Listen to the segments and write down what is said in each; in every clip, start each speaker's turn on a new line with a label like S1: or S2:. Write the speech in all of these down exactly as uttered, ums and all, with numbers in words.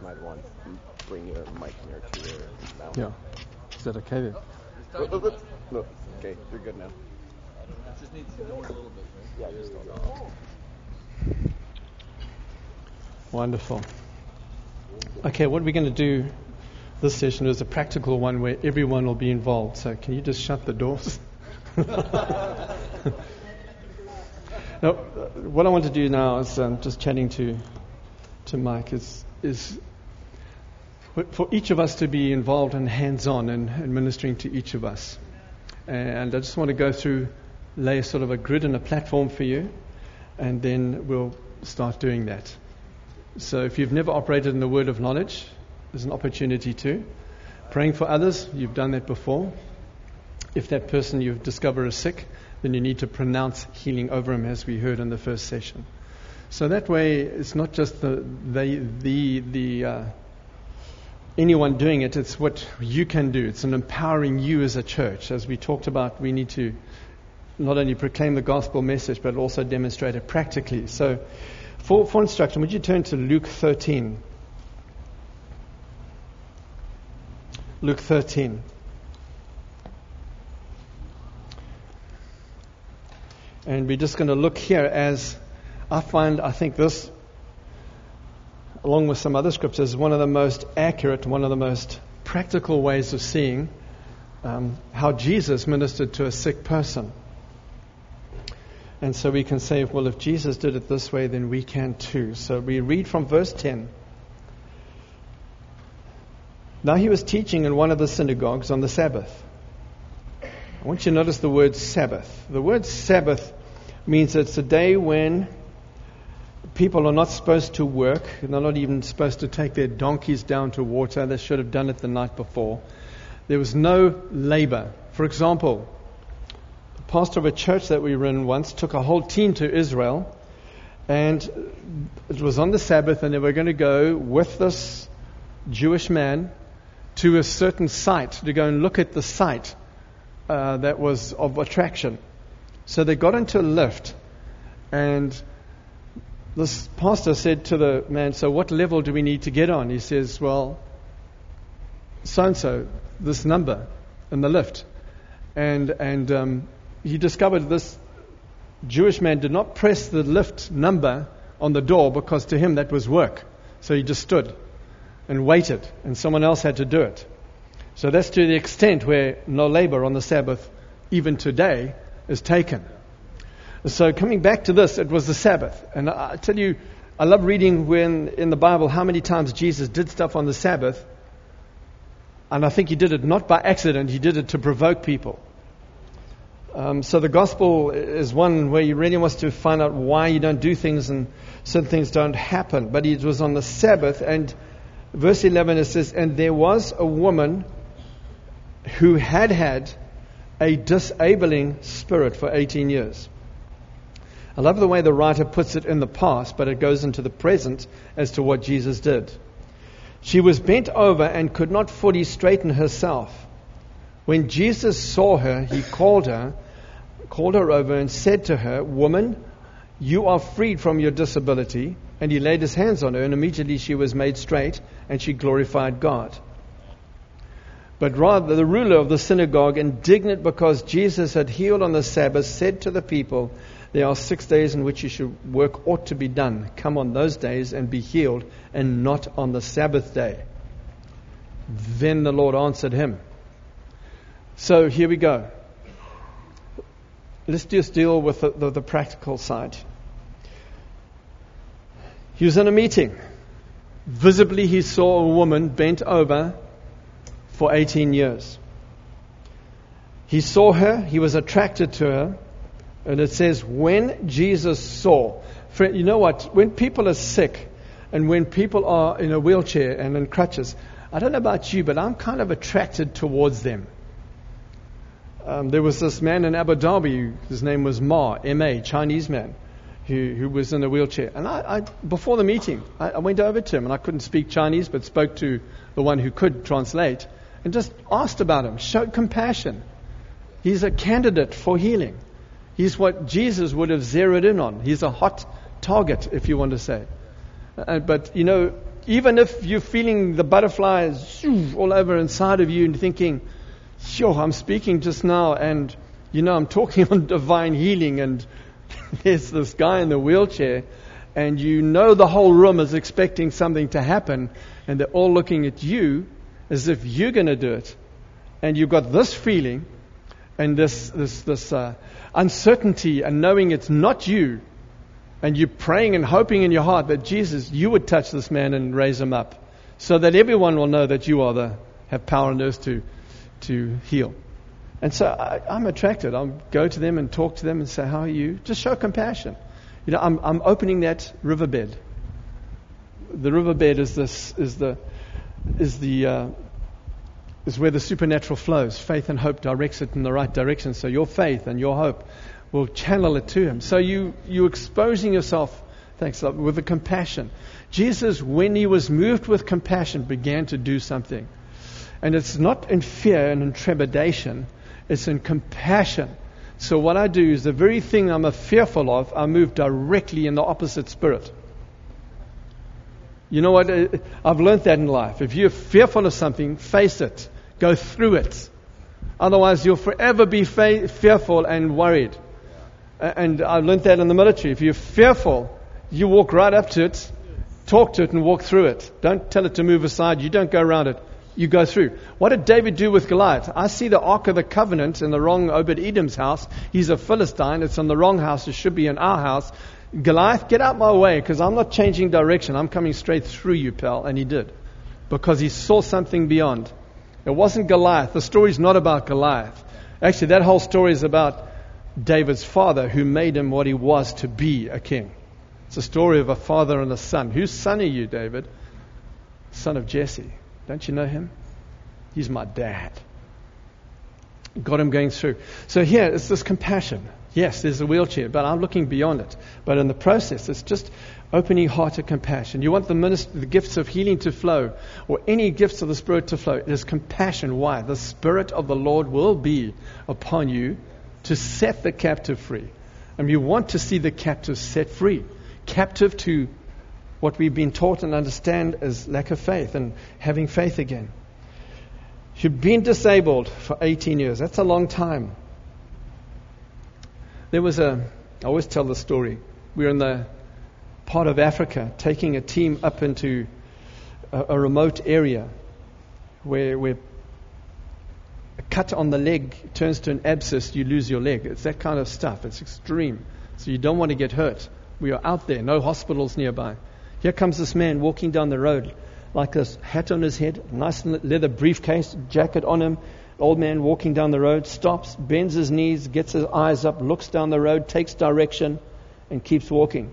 S1: might want to bring your mic near to your mouth.
S2: Yeah. Is that okay then?
S1: Oh, oh, oh, no, okay, you're good now.
S3: It just needs to go a little bit, right?
S1: Yeah, just hold on.
S2: Wonderful. Okay, what we're going to do this session is a practical one where everyone will be involved. So can you just shut the doors? Now, what I want to do now is um, just chatting to to Mike is is for each of us to be involved and hands-on and, and ministering to each of us. And I just want to go through, lay sort of a grid and a platform for you, and then we'll start doing that. So if you've never operated in the word of knowledge, there's an opportunity to. Praying for others, you've done that before. If that person you've discovered is sick, then you need to pronounce healing over him, as we heard in the first session. So that way, it's not just the the the, the uh, anyone doing it, it's what you can do. It's an empowering you as a church. As we talked about, we need to not only proclaim the gospel message, but also demonstrate it practically. So for, for instruction, would you turn to Luke thirteen? Luke thirteen. And we're just going to look here as I find, I think this, along with some other scriptures, one of the most accurate, one of the most practical ways of seeing um, how Jesus ministered to a sick person. And so we can say, well, if Jesus did it this way, then we can too. So we read from verse ten. Now he was teaching in one of the synagogues on the Sabbath. I want you to notice the word Sabbath. The word Sabbath means it's a day when people are not supposed to work. They're not even supposed to take their donkeys down to water. They should have done it the night before. There was no labor. For example, the pastor of a church that we ran once took a whole team to Israel, and it was on the Sabbath, and they were going to go with this Jewish man to a certain site to go and look at the site uh, that was of attraction. So they got into a lift, and this pastor said to the man, so what level do we need to get on? He says, well, so-and-so, this number in the lift. And and um, he discovered this Jewish man did not press the lift number on the door because to him that was work. So he just stood and waited, and someone else had to do it. So that's to the extent where no labor on the Sabbath, even today, is taken. So coming back to this, it was the Sabbath. And I tell you, I love reading when in the Bible how many times Jesus did stuff on the Sabbath. And I think he did it not by accident, he did it to provoke people. Um, so the gospel is one where he really wants to find out why you don't do things and certain things don't happen. But it was on the Sabbath, and verse eleven it says, and there was a woman who had had a disabling spirit for eighteen years. I love the way the writer puts it in the past, but it goes into the present as to what Jesus did. She was bent over and could not fully straighten herself. When Jesus saw her, he called her, called her over and said to her, woman, you are freed from your disability. And he laid his hands on her, and immediately she was made straight, and she glorified God. But rather, the ruler of the synagogue, indignant because Jesus had healed on the Sabbath, said to the people, there are six days in which you should work ought to be done. Come on those days and be healed, and not on the Sabbath day. Then the Lord answered him. So here we go. Let's just deal with the, the, the practical side. He was in a meeting. Visibly he saw a woman bent over for eighteen years. He saw her, he was attracted to her, and it says, when Jesus saw, friend, you know what, when people are sick, and when people are in a wheelchair and in crutches, I don't know about you, but I'm kind of attracted towards them. Um, there was this man in Abu Dhabi, his name was Ma, M A, Chinese man, who, who was in a wheelchair. And I, I before the meeting, I, I went over to him, and I couldn't speak Chinese, but spoke to the one who could translate, and just asked about him, showed compassion. He's a candidate for healing. He's what Jesus would have zeroed in on. He's a hot target, if you want to say. Uh, but, you know, even if you're feeling the butterflies all over inside of you and thinking, sure, I'm speaking just now and, you know, I'm talking on divine healing and there's this guy in the wheelchair and you know the whole room is expecting something to happen and they're all looking at you as if you're going to do it. And you've got this feeling and this this this uh, uncertainty and knowing it's not you. And you're praying and hoping in your heart that Jesus, you would touch this man and raise him up so that everyone will know that you are the, have power on earth to, to heal. And so I, I'm attracted. I'll go to them and talk to them and say, how are you? Just show compassion. You know, I'm, I'm opening that riverbed. The riverbed is this, is the, is the, uh, is where the supernatural flows. Faith and hope directs it in the right direction. So your faith and your hope will channel it to him. So you, you're exposing yourself, thanks, with the compassion. Jesus, when he was moved with compassion, began to do something. And it's not in fear and in trepidation, it's in compassion. So what I do is the very thing I'm fearful of, I move directly in the opposite spirit. You know what? I've learned that in life. If you're fearful of something, face it. Go through it. Otherwise, you'll forever be fa- fearful and worried. And I learned that in the military. If you're fearful, you walk right up to it, talk to it, and walk through it. Don't tell it to move aside. You don't go around it. You go through. What did David do with Goliath? I see the Ark of the Covenant in the wrong Obed-Edom's house. He's a Philistine. It's in the wrong house. It should be in our house. Goliath, get out my way, because I'm not changing direction. I'm coming straight through you, pal. And he did. Because he saw something beyond. It wasn't Goliath. The story's not about Goliath. Actually, that whole story is about David's father, who made him what he was to be a king. It's a story of a father and a son. Whose son are you, David? Son of Jesse. Don't you know him? He's my dad. Got him going through. So here, it's this compassion. Yes, there's a wheelchair, but I'm looking beyond it. But in the process, it's just opening heart to compassion. You want the, minister, the gifts of healing to flow, or any gifts of the Spirit to flow. It is compassion. Why? The Spirit of the Lord will be upon you to set the captive free. And you want to see the captive set free. Captive to what we've been taught and understand as lack of faith and having faith again. You've been disabled for eighteen years. That's a long time. There was a, I always tell the story. We were in the part of Africa taking a team up into a, a remote area where, where a cut on the leg turns to an abscess, you lose your leg. It's that kind of stuff. It's extreme. So you don't want to get hurt. We are out there, no hospitals nearby. Here comes this man walking down the road like this, hat on his head, nice leather briefcase, jacket on him. Old man walking down the road, stops, bends his knees, gets his eyes up, looks down the road, takes direction, and keeps walking.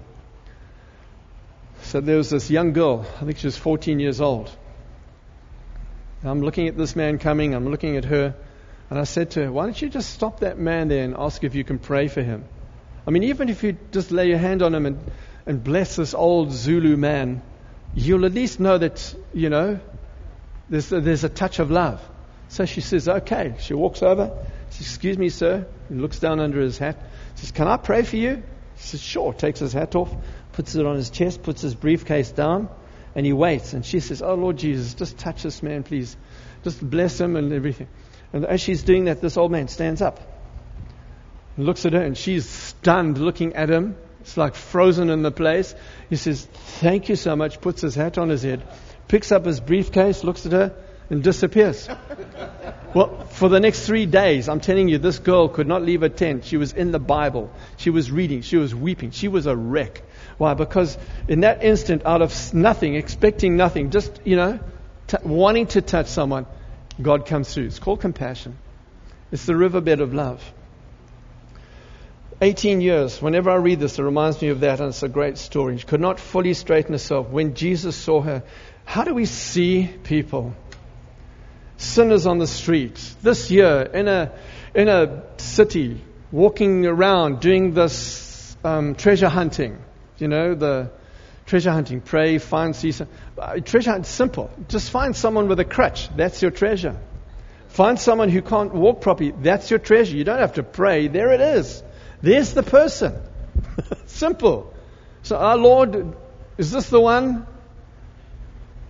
S2: So there was this young girl, I think she was fourteen years old. I'm looking at this man coming, I'm looking at her, and I said to her, why don't you just stop that man there and ask if you can pray for him? I mean, even if you just lay your hand on him and, and bless this old Zulu man, you'll at least know that, you know, there's a, there's a touch of love. So she says, okay. She walks over. She says, excuse me, sir. He looks down under his hat. She says, can I pray for you? He says, sure. Takes his hat off, puts it on his chest, puts his briefcase down, and he waits. And she says, oh, Lord Jesus, just touch this man, please. Just bless him and everything. And as she's doing that, this old man stands up and looks at her, and she's stunned looking at him. It's like frozen in the place. He says, thank you so much, puts his hat on his head, picks up his briefcase, looks at her, and disappears. Well, for the next three days, I'm telling you, this girl could not leave her tent. She was in the Bible. She was reading. She was weeping. She was a wreck. Why? Because in that instant, out of nothing, expecting nothing, just, you know, t- wanting to touch someone, God comes through. It's called compassion. It's the riverbed of love. eighteen years, whenever I read this, it reminds me of that, and it's a great story. She could not fully straighten herself. When Jesus saw her, how do we see people? Sinners on the street. This year, in a in a city, walking around, doing this um, treasure hunting. You know, the treasure hunting. Pray, find, see. Some, uh, treasure hunt, simple. Just find someone with a crutch. That's your treasure. Find someone who can't walk properly. That's your treasure. You don't have to pray. There it is. There's the person. Simple. So, our Lord, is this the one?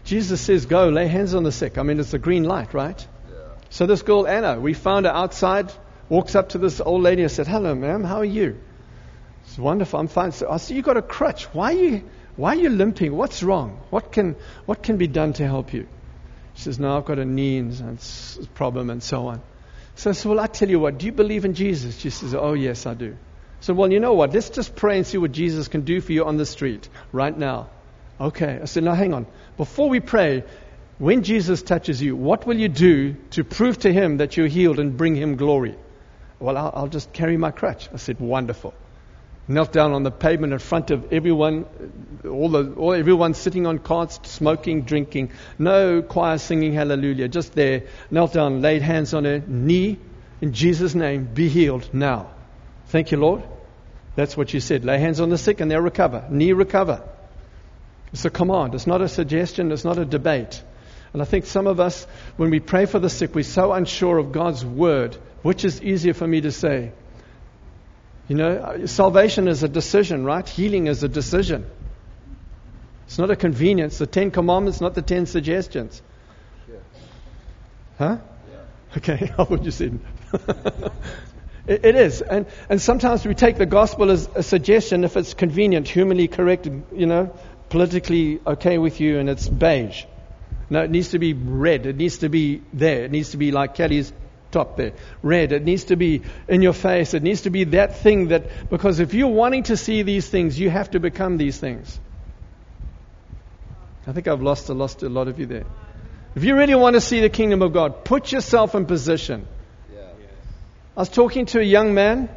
S2: Jesus says, go, lay hands on the sick. I mean, it's a green light, right?
S3: Yeah.
S2: So this girl, Anna, we found her outside, walks up to this old lady and said, hello, ma'am, how are you? It's wonderful, I'm fine. So I said, you got a crutch. Why are you, why are you limping? What's wrong? What can, what can be done to help you? She says, no, I've got a knee and it's a problem and so on. So I said, well, I tell you what, do you believe in Jesus? She says, oh, yes, I do. So, well, you know what? Let's just pray and see what Jesus can do for you on the street right now. Okay. I said, now hang on. Before we pray, when Jesus touches you, what will you do to prove to him that you're healed and bring him glory? Well, I'll, I'll just carry my crutch. I said, wonderful. Knelt down on the pavement in front of everyone, all the, all, everyone sitting on carts, smoking, drinking. No choir singing hallelujah, just there. Knelt down, laid hands on her knee. In Jesus' name, be healed now. Thank you, Lord. That's what you said. Lay hands on the sick and they'll recover. Knee recover. It's a command. It's not a suggestion. It's not a debate. And I think some of us, when we pray for the sick, we're so unsure of God's word. Which is easier for me to say? You know, salvation is a decision, right? Healing is a decision. It's not a convenience. The Ten Commandments, not the Ten Suggestions.
S3: Yeah.
S2: Huh?
S3: Yeah.
S2: Okay, I thought you said. it, it is. And, and sometimes we take the gospel as a suggestion if it's convenient, humanly correct, you know, politically okay with you, and it's beige. No, it needs to be red. It needs to be there. It needs to be like Kelly's top there. Red. It needs to be in your face. It needs to be that thing that, because if you're wanting to see these things, you have to become these things. I think I've lost, lost a lot of you there. If you really want to see the kingdom of God, put yourself in position.
S3: Yeah.
S2: I was talking to a young man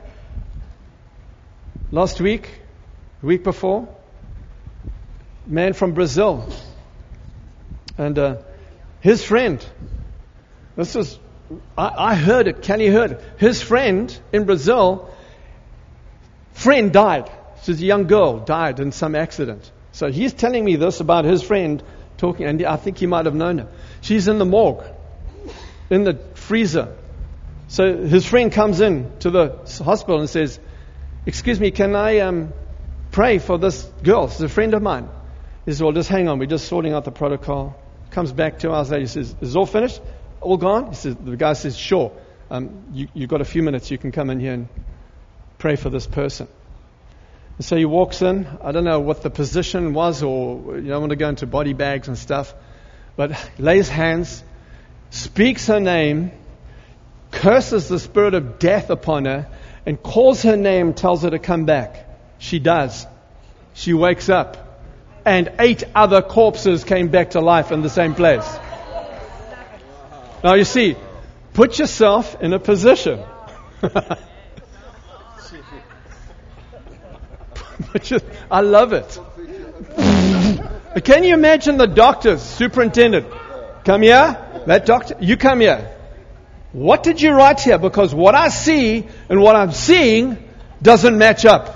S2: last week, the week before, man from Brazil. And uh, his friend, this is, I, I heard it, Kelly heard it. His friend in Brazil, friend died. She's a young girl, died in some accident. So he's telling me this about his friend talking, and I think he might have known her. She's in the morgue, in the freezer. So his friend comes in to the hospital and says, excuse me, can I um, pray for this girl? She's a friend of mine. He says, well, just hang on. We're just sorting out the protocol. Comes back two hours later. He says, is it all finished? All gone? He says, the guy says, sure. Um, you, you've got a few minutes. You can come in here and pray for this person. And so he walks in. I don't know what the position was, or you don't want to go into body bags and stuff. But lays hands, speaks her name, curses the spirit of death upon her, and calls her name, tells her to come back. She does. She wakes up. And eight other corpses came back to life in the same place. Now you see, put yourself in a position. I love it. Can you imagine the doctors, superintendent, come here, that doctor, you come here. What did you write here? Because what I see and what I'm seeing doesn't match up.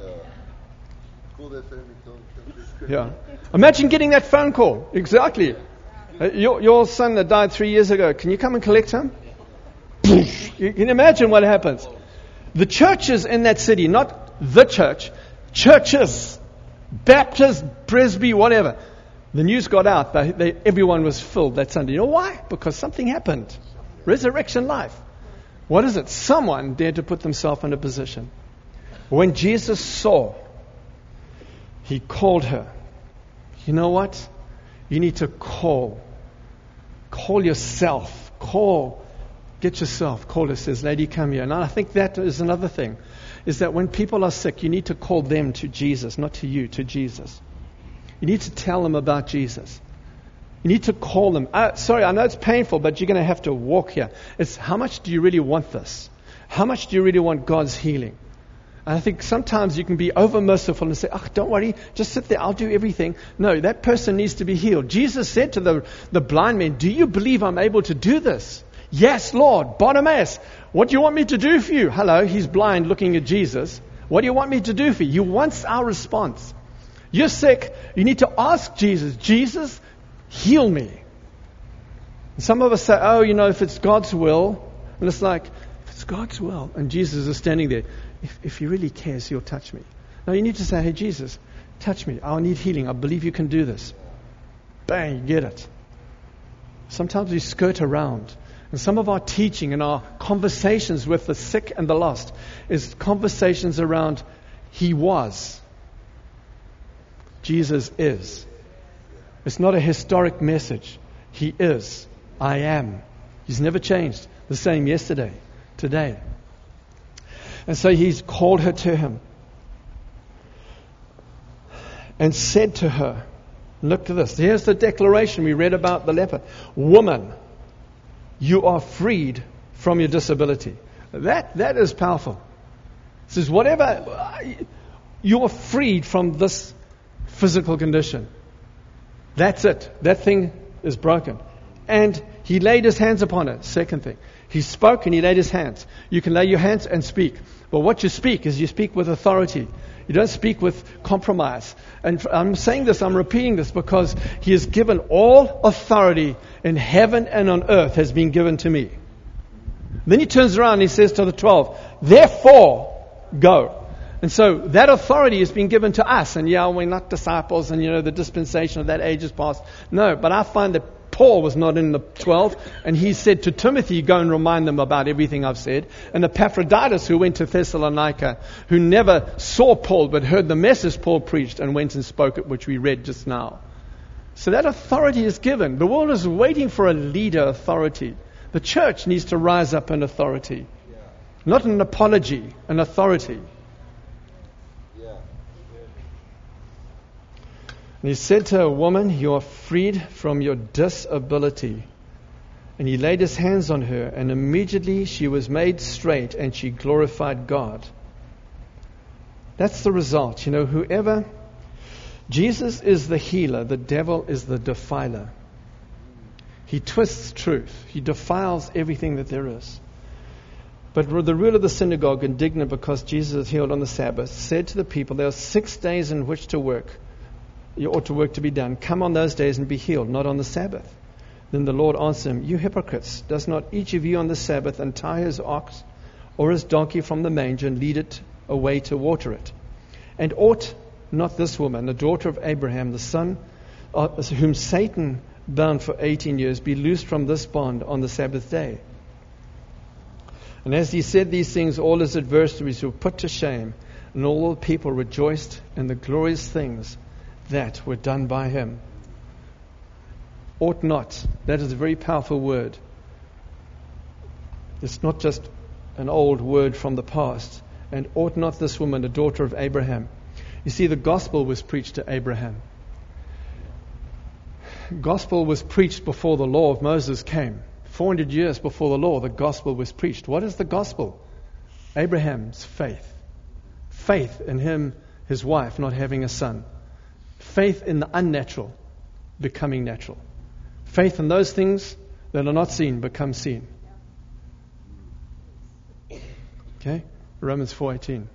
S2: Yeah. Imagine getting that phone call. Exactly. Uh, your, your son that died three years ago, can you come and collect him? You can imagine what happens. The churches in that city, not the church, churches, Baptist, Presby, whatever. The news got out. They, they, everyone was filled that Sunday. You know why? Because something happened. Resurrection life. What is it? Someone dared to put themselves in a position. When Jesus saw, he called her. You know what? You need to call. Call yourself. Call. Get yourself. Call her. Says, lady, come here. And I think that is another thing. Is that when people are sick, you need to call them to Jesus, not to you, to Jesus. You need to tell them about Jesus. You need to call them. Uh, sorry, I know it's painful, but you're going to have to walk here. It's how much do you really want this? How much do you really want God's healing? And I think sometimes you can be over merciful and say, oh, don't worry, just sit there, I'll do everything. No, that person needs to be healed. Jesus said to the, the blind man, do you believe I'm able to do this? Yes, Lord. Bartimaeus, what do you want me to do for you? Hello, he's blind looking at Jesus. What do you want me to do for you? He wants our response. You're sick, you need to ask Jesus, Jesus, heal me. And some of us say, oh, you know, if it's God's will, and it's like, if it's God's will, and Jesus is standing there, If, if he really cares, he'll touch me. Now you need to say, hey, Jesus, touch me. I need healing. I believe you can do this. bang, you get it. Sometimes we skirt around. And some of our teaching and our conversations with the sick and the lost is conversations around He was. Jesus is. It's not a historic message. He is. I am. He's never changed. The same yesterday, today. And so He's called her to Him and said to her, look at this. Here's the declaration we read about the leper. Woman, you are freed from your disability. That that is powerful. It says, whatever, you are freed from this physical condition. That's it. That thing is broken. And He laid His hands upon it. Second thing. He spoke and He laid His hands. You can lay your hands and speak. But what you speak is you speak with authority. You don't speak with compromise. And I'm saying this, I'm repeating this because He has given all authority in heaven and on earth has been given to me. Then He turns around and He says to the twelve, therefore, go. And so that authority has been given to us. And yeah, we're not disciples and, you know, the dispensation of that age is past. No, but I find that Paul was not in the twelve, and he said to Timothy, go and remind them about everything I've said. And Epaphroditus, who went to Thessalonica, who never saw Paul but heard the message Paul preached and went and spoke it, which we read just now. So that authority is given. The world is waiting for a leader authority. The church needs to rise up in authority. Not an apology, an authority. And He said to a woman, you are freed from your disability. And He laid His hands on her, and immediately she was made straight, and she glorified God. That's the result. You know, whoever... Jesus is the healer. The devil is the defiler. He twists truth. He defiles everything that there is. But the ruler of the synagogue, indignant because Jesus healed on the Sabbath, said to the people, there are six days in which to work. You ought to work to be done. Come on those days and be healed, not on the Sabbath. Then the Lord answered him, you hypocrites, does not each of you on the Sabbath untie his ox or his donkey from the manger and lead it away to water it? And ought not this woman, the daughter of Abraham, the son uh, whom Satan bound for eighteen years, be loosed from this bond on the Sabbath day? And as he said these things, all his adversaries were put to shame, and all the people rejoiced in the glorious things that were done by him. Ought not. That is a very powerful word. It's not just an old word from the past. And ought not this woman, the daughter of Abraham? You see, the gospel was preached to Abraham. Gospel was preached before the law of Moses came. four hundred years before the law, the gospel was preached. What is the gospel? Abraham's faith. Faith in him, his wife, not having a son. Faith in the unnatural becoming natural. Faith in those things that are not seen become seen. Okay? Romans four eighteen.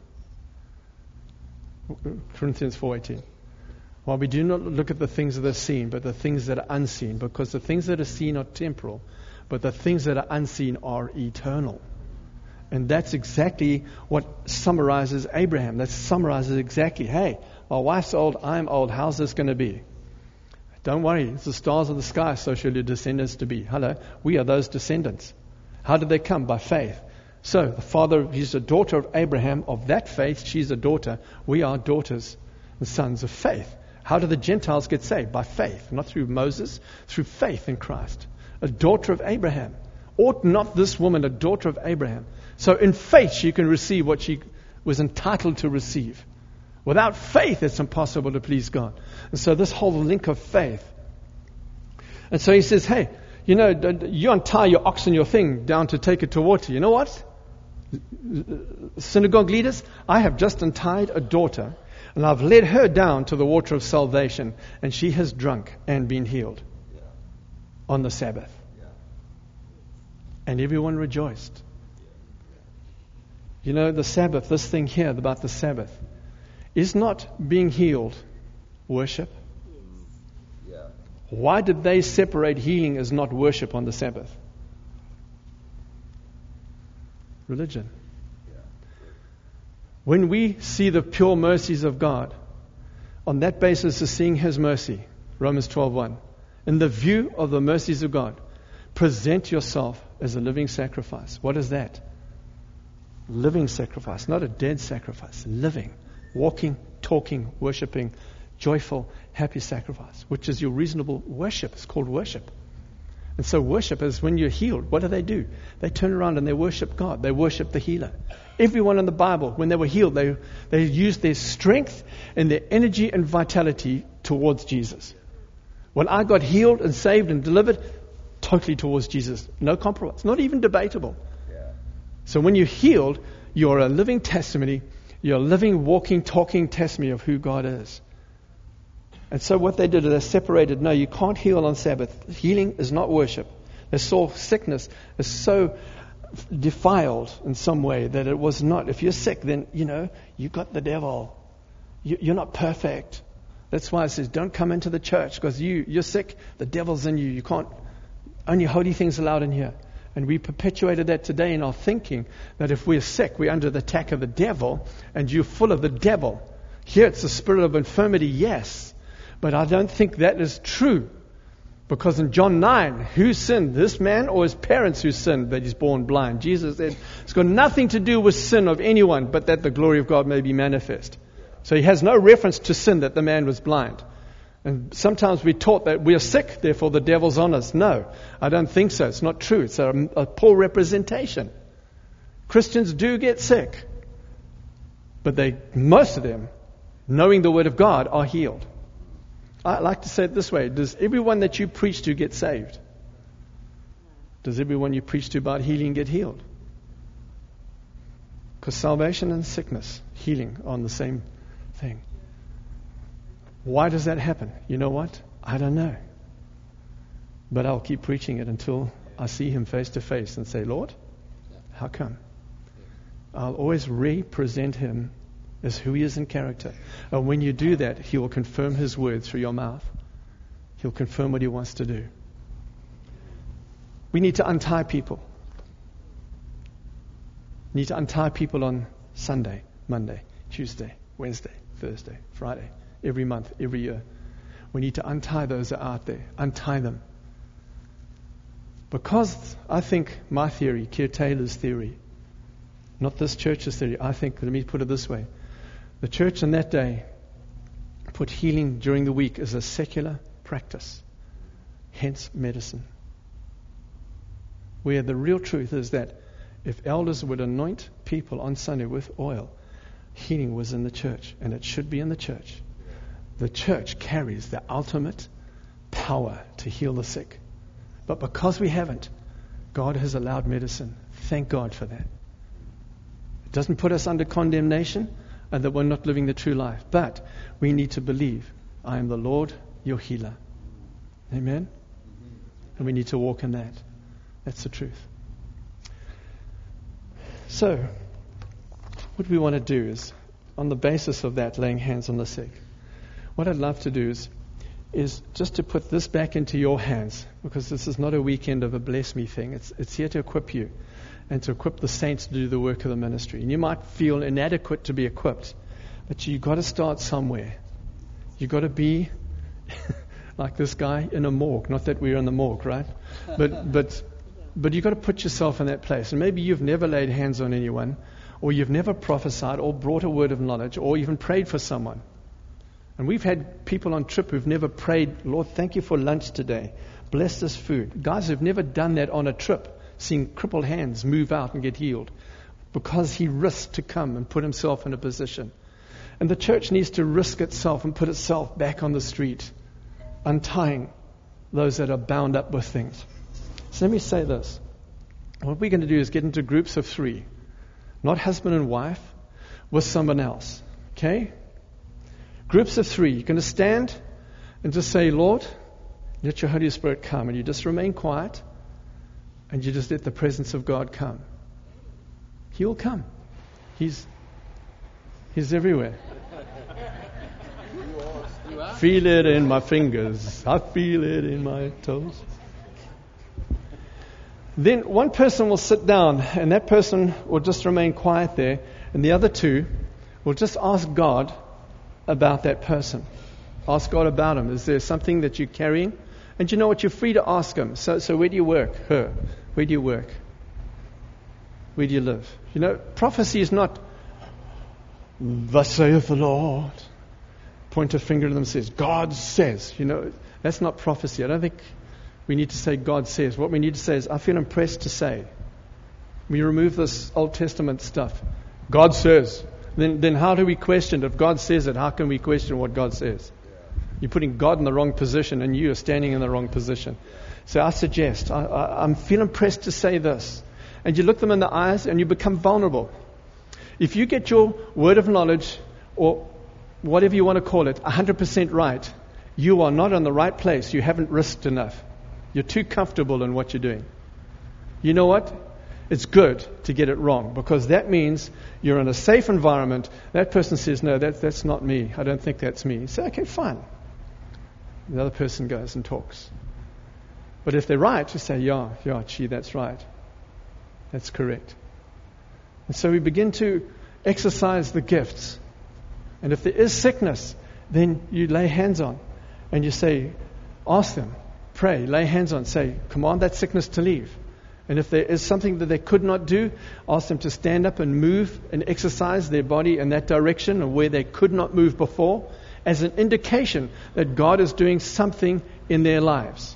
S2: Corinthians four eighteen. While we do not look at the things that are seen, but the things that are unseen, because the things that are seen are temporal, but the things that are unseen are eternal. And that's exactly what summarizes Abraham. That summarizes exactly, hey, my wife's old, I'm old, how's this going to be? Don't worry, it's the stars of the sky, so shall your descendants to be. Hello, we are those descendants. How did they come? By faith. So, the father, he's a daughter of Abraham, of that faith, she's a daughter. We are daughters and sons of faith. How do the Gentiles get saved? By faith, not through Moses, through faith in Christ. A daughter of Abraham. Ought not this woman, a daughter of Abraham? So in faith she can receive what she was entitled to receive. Without faith it's impossible to please God. And so this whole link of faith. And so he says, hey, you know, you untie your ox and your thing down to take it to water. You know what? Synagogue leaders, I have just untied a daughter and I've led her down to the water of salvation, and she has drunk and been healed yeah. on the Sabbath. Yeah. And everyone rejoiced. Yeah. You know, the Sabbath, this thing here about the Sabbath, is not being healed worship. Yeah. Why did they separate healing as not worship on the Sabbath? Religion. When we see the pure mercies of God, on that basis of seeing His mercy, Romans twelve one, in the view of the mercies of God, present yourself as a living sacrifice. What is that? Living sacrifice, not a dead sacrifice. Living, walking, talking, worshiping, joyful, happy sacrifice, which is your reasonable worship. It's called worship. And so worship is when you're healed. What do they do? They turn around and they worship God. They worship the healer. Everyone in the Bible, when they were healed, they, they used their strength and their energy and vitality towards Jesus. When I got healed and saved and delivered, totally towards Jesus. No compromise. Not even debatable.
S1: Yeah.
S2: So when you're healed, you're a living testimony. You're a living, walking, talking testimony of who God is. And so what they did is they separated. No, you can't heal on Sabbath. Healing is not worship. They saw sickness as so defiled in some way that it was not. If you're sick, then, you know, you got the devil. You, you're not perfect. That's why it says, don't come into the church because you, you're sick. The devil's in you. You can't, only holy things allowed in here. And we perpetuated that today in our thinking that if we're sick, we're under the attack of the devil and you're full of the devil. Here it's the spirit of infirmity, yes. But I don't think that is true. Because in John nine, who sinned? This man or his parents who sinned that he's born blind? Jesus said, it's got nothing to do with sin of anyone, but that the glory of God may be manifest. So he has no reference to sin that the man was blind. And sometimes we're taught that we're sick, therefore the devil's on us. No, I don't think so. It's not true. It's a, a poor representation. Christians do get sick. But they, most of them, knowing the Word of God, are healed. I like to say it this way. Does everyone that you preach to get saved? Does everyone you preach to about healing get healed? Because salvation and sickness, healing are on the same thing. Why does that happen? You know what? I don't know. But I'll keep preaching it until I see Him face to face and say, Lord, how come? I'll always represent Him as who He is in character. And when you do that, He will confirm His word through your mouth. He'll confirm what He wants to do. We need to untie people. We need to untie people on Sunday, Monday, Tuesday, Wednesday, Thursday, Friday, every month, every year. We need to untie those that are out there. Untie them. Because I think my theory, Keir Taylor's theory, not this church's theory, I think, let me put it this way. The church in that day put healing during the week as a secular practice, hence medicine. Where the real truth is that if elders would anoint people on Sunday with oil, healing was in the church, and it should be in the church. The church carries the ultimate power to heal the sick. But because we haven't, God has allowed medicine. Thank God for that. It doesn't put us under condemnation and that we're not living the true life. But we need to believe, I am the Lord, your healer. Amen? And we need to walk in that. That's the truth. So, what we want to do is, on the basis of that, laying hands on the sick, what I'd love to do is, is just to put this back into your hands, because this is not a weekend of a bless me thing. It's, it's here to equip you and to equip the saints to do the work of the ministry. And you might feel inadequate to be equipped, but you've got to start somewhere. You've got to be like this guy in a morgue. Not that we're in the morgue, right? But but but you've got to put yourself in that place. And maybe you've never laid hands on anyone, or you've never prophesied, or brought a word of knowledge, or even prayed for someone. And we've had people on trip who've never prayed, Lord, thank you for lunch today. Bless this food. Guys who've never done that on a trip, seeing crippled hands move out and get healed, because he risked to come and put himself in a position. And the church needs to risk itself and put itself back on the street, untying those that are bound up with things. So let me say this. What we're going to do is get into groups of three, not husband and wife, with someone else. Okay? Groups of three. You're going to stand and just say, Lord, let your Holy Spirit come. And you just remain quiet and you just let the presence of God come. He will come. He's He's everywhere. Feel it in my fingers. I feel it in my toes. Then one person will sit down, and that person will just remain quiet there, and the other two will just ask God about that person. Ask God about him. Is there something that you're carrying And you know what? You're free to ask them. So, so where do you work? Her. Where do you work? Where do you live? You know, prophecy is not, thus saith the Lord. Point a finger at them and says, God says. You know, that's not prophecy. I don't think we need to say God says. What we need to say is, I feel impressed to say. We remove this Old Testament stuff. God says. Then, then how do we question? If God says it, how can we question what God says? You're putting God in the wrong position, and you are standing in the wrong position. So I suggest, I, I, I'm feeling pressed to say this. And you look them in the eyes, and you become vulnerable. If you get your word of knowledge, or whatever you want to call it, one hundred percent right, you are not in the right place. You haven't risked enough. You're too comfortable in what you're doing. You know what? It's good to get it wrong, because that means you're in a safe environment. That person says, no, that, that's not me. I don't think that's me. You say, okay, fine. The other person goes and talks. But if they're right, you say, yeah, yeah, gee, that's right. That's correct. And so we begin to exercise the gifts. And if there is sickness, then you lay hands on. And you say, ask them, pray, lay hands on, say, command that sickness to leave. And if there is something that they could not do, ask them to stand up and move and exercise their body in that direction, or where they could not move before, as an indication that God is doing something in their lives.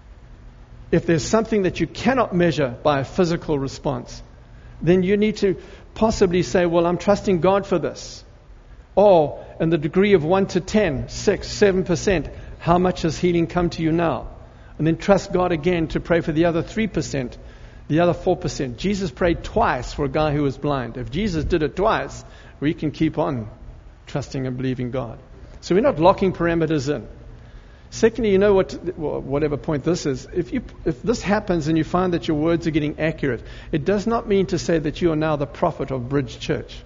S2: If there's something that you cannot measure by a physical response, then you need to possibly say, well, I'm trusting God for this. Or, in the degree of one to ten, six, seven percent, how much has healing come to you now? And then trust God again to pray for the other three percent, the other four percent. Jesus prayed twice for a guy who was blind. If Jesus did it twice, we can keep on trusting and believing God. So we're not locking parameters in. Secondly, you know what, well, whatever point this is, if you if this happens and you find that your words are getting accurate, it does not mean to say that you are now the prophet of Bridge Church.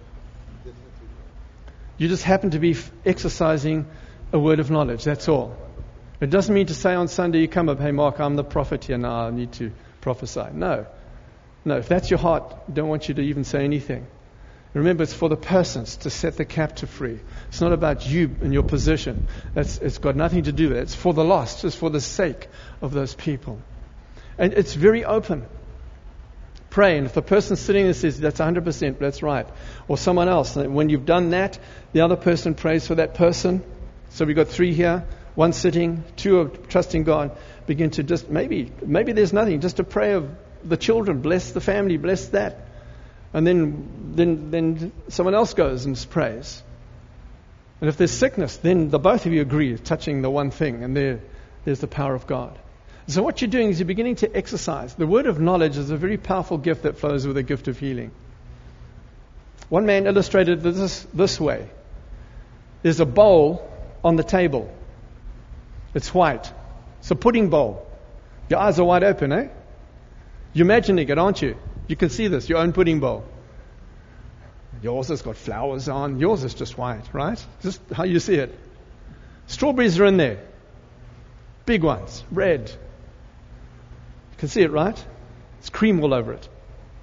S2: You just happen to be f- exercising a word of knowledge, that's all. It doesn't mean to say on Sunday you come up, hey Mark, I'm the prophet here now, I need to prophesy. No. No, if that's your heart, I don't want you to even say anything. Remember, it's for the persons to set the captive free. It's not about you and your position. That's, it's got nothing to do with it. It's for the lost. It's for the sake of those people. And it's very open. Pray, and if the person sitting there says, that's one hundred percent, that's right. Or someone else, when you've done that, the other person prays for that person. So we've got three here, one sitting, two are trusting God. Begin to just, maybe, maybe there's nothing, just a prayer of the children, bless the family, bless that. And then, then, then someone else goes and prays. And if there's sickness, then the both of you agree, touching the one thing, and there, there's the power of God. So what you're doing is you're beginning to exercise. The word of knowledge is a very powerful gift that flows with a gift of healing. One man illustrated this this way. There's a bowl on the table. It's white. It's a pudding bowl. Your eyes are wide open, eh? You're imagining it, aren't you? You can see this, your own pudding bowl. Yours has got flowers on. Yours is just white, right? Just how you see it. Strawberries are in there. Big ones, red. You can see it, right? It's cream all over it.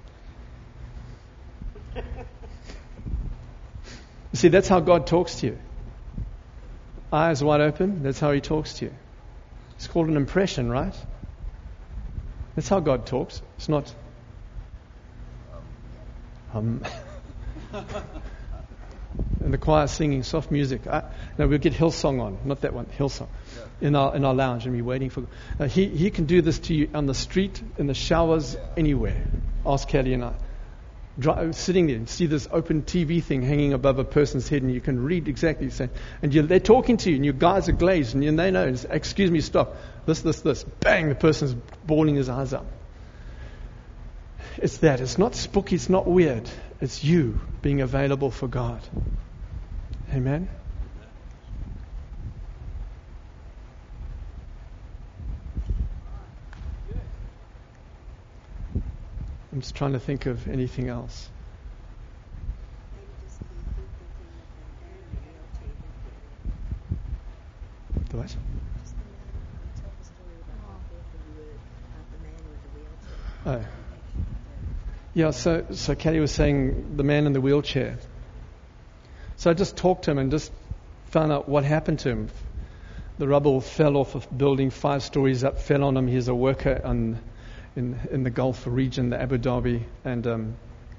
S2: You see, that's how God talks to you. Eyes wide open, that's how He talks to you. It's called an impression, right? That's how God talks. It's not... Um, and the choir singing soft music. I, no, we'll get Hillsong on, not that one, Hillsong, in our in our lounge, and we're waiting for. Uh, he he can do this to you on the street, in the showers, anywhere. Ask Kelly and I. Dry, sitting there and see this open T V thing hanging above a person's head, and you can read exactly the same. And you, they're talking to you, and your guys are glazed, and, you, and they know. And say, excuse me, stop. This, this, this. Bang! The person's bawling his eyes out. It's that. It's not spooky. It's not weird. It's you being available for God. Amen? I'm just trying to think of anything else. The what? Oh. Yeah, so, so Kelly was saying the man in the wheelchair. So I just talked to him and just found out what happened to him. the rubble fell off a building five stories up, fell on him. He's a worker on, in in the Gulf region, the Abu Dhabi, and um,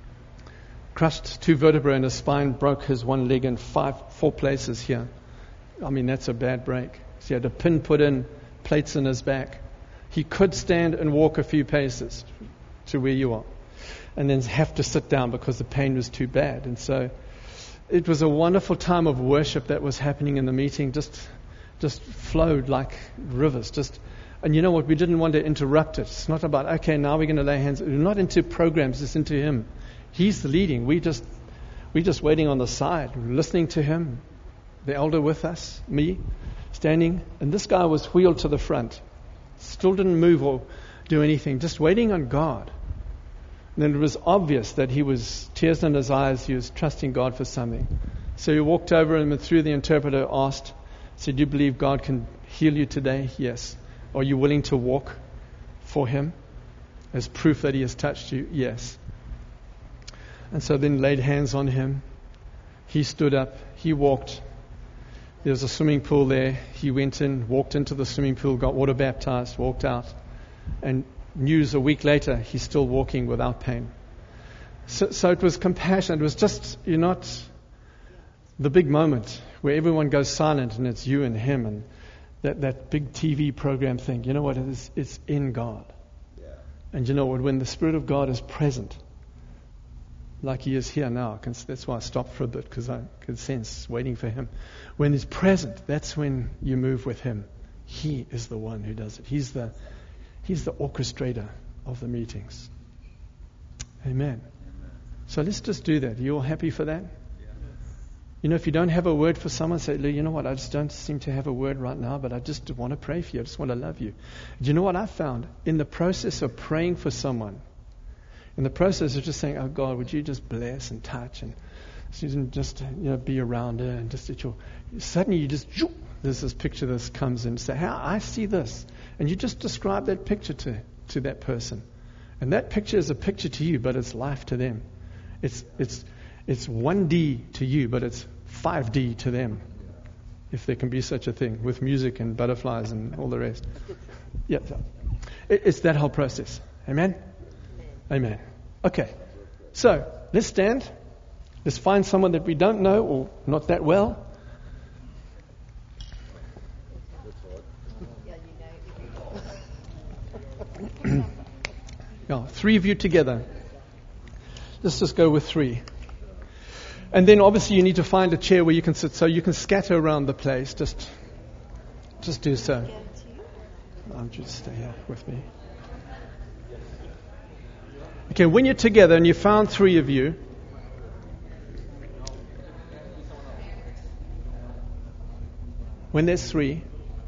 S2: crushed two vertebrae in his spine, broke his one leg in five, four places here. I mean, that's a bad break. So he had a pin put in, plates in his back. He could stand and walk a few paces to where you are, and then have to sit down because the pain was too bad. And so it was a wonderful time of worship that was happening in the meeting. Just, just flowed like rivers. Just, and you know what? We didn't want to interrupt it. It's not about, okay, now we're going to lay hands. We're not into programs. It's into Him. He's the leading. We just, we just waiting on the side, listening to Him. The elder with us, me, standing, and this guy was wheeled to the front. Still didn't move or do anything, just waiting on God. And then it was obvious that he was, tears in his eyes, he was trusting God for something. So he walked over and through the interpreter asked, said, do you believe God can heal you today? Yes. Are you willing to walk for Him as proof that He has touched you? Yes. And so then laid hands on him. He stood up, he walked. There was a swimming pool there. He went in, walked into the swimming pool, got water baptized, walked out. And news a week later, he's still walking without pain. So, so it was compassion. It was just, you're not the big moment where everyone goes silent and it's you and Him and that, that big T V program thing. You know what it is? It's in God.
S1: Yeah.
S2: And you know what? When the Spirit of God is present, like He is here now, that's why I stopped for a bit, because I could sense waiting for Him. When He's present, that's when you move with Him. He is the one who does it. He's the He's the orchestrator of the meetings. Amen. So let's just do that. Are you all happy for that? You know, if you don't have a word for someone, say, you know what, I just don't seem to have a word right now, but I just want to pray for you. I just want to love you. Do you know what I found? In the process of praying for someone, in the process of just saying, oh God, would you just bless and touch and just, you know, be around her and just at your, suddenly you just, there's this picture that comes in and say, how I see this. And you just describe that picture to, to that person. And that picture is a picture to you, but it's life to them. It's, it's, it's one D to you, but it's five D to them. If there can be such a thing with music and butterflies and all the rest. Yeah. It, it's that whole process. Amen? Amen. Okay, so let's stand. Let's find someone that we don't know or not that well. Yeah, three of you together. Let's just go with three. And then obviously you need to find a chair where you can sit, so you can scatter around the place. Just, just do so. I'll just stay here with me. Okay, when you're together and you found three of you, when there's three,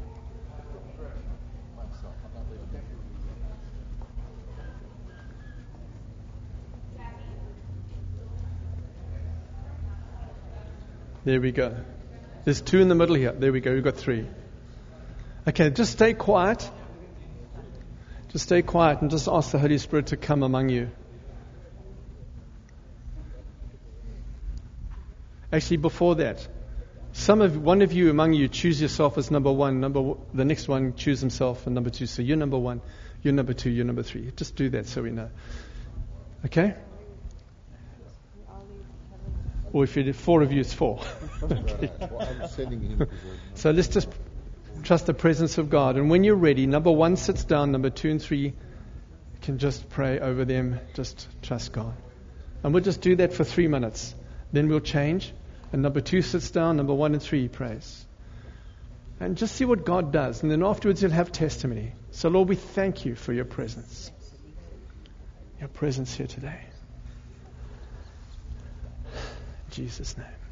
S2: there we go. There's two in the middle here. There we go. We've got three. Okay, just stay quiet. Just stay quiet and just ask the Holy Spirit to come among you. Actually, before that, some of one of you among you choose yourself as number one. Number the next one choose himself and number two. So you're number one, you're number two, you're number three. Just do that so we know. Okay? Or if you four of you, it's four. Okay. So let's just trust the presence of God. And when you're ready, number one sits down, number two and three can just pray over them. Just trust God. And we'll just do that for three minutes. Then we'll change. And number two sits down, number one and three prays. And just see what God does. And then afterwards you'll have testimony. So Lord, we thank you for your presence. Your presence here today. In Jesus' name.